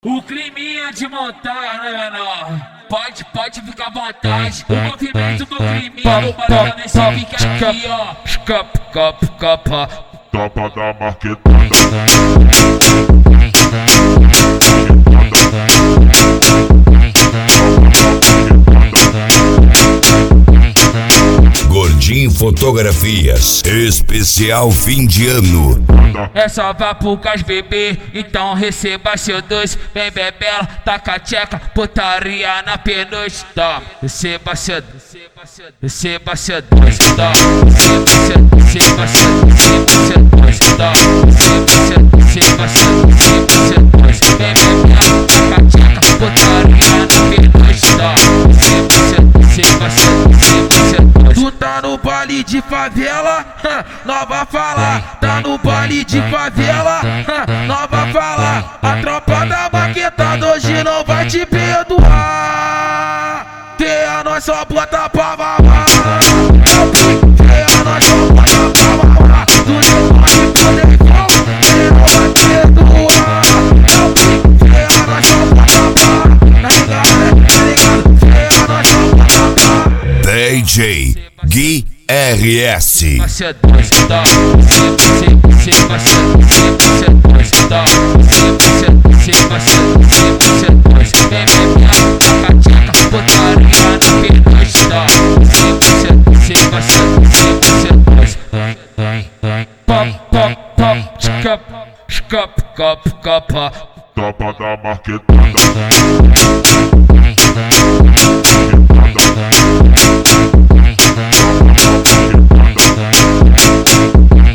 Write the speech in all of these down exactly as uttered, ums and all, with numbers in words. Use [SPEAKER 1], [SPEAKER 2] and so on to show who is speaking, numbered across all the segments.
[SPEAKER 1] O climinha de montar, né, menor? Pode, pode ficar à vontade. O movimento do climinha no barulho nesse pique aqui, ó.
[SPEAKER 2] Escapa, capa, capa.
[SPEAKER 3] Tapa da marquetada.
[SPEAKER 4] Gordinho Fotografias, especial fim de ano.
[SPEAKER 1] É só vá pro cais bebê, então receba seu doce. Vem bebela, taca a tcheca, putaria na penugem. Toma, receba seu doce, receba seu doce. Toma, receba seu doce, receba seu doce. Toma, receba seu doce, receba seu doce. Vem bebela, taca a tcheca, putaria na penugem. Toma, receba seu doce, receba seu doce.
[SPEAKER 2] Tu tá no baile de favela, nova falar. Tá no baile de favela, nova falar. A tropa da maquetada hoje não vai te perdoar. Tem a nós só bota pra mamar. Tem a nós só bota pra mamar. Tu não pode poder não, tem não vai perdoar. Tem a nós só bota pra, tá ligado, tá ligado? Tem a nós só bota pra
[SPEAKER 4] D J Gui R S.
[SPEAKER 3] Tapa da marquetada.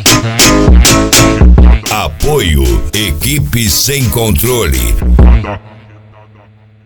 [SPEAKER 4] Apoio Equipe Sem Controle.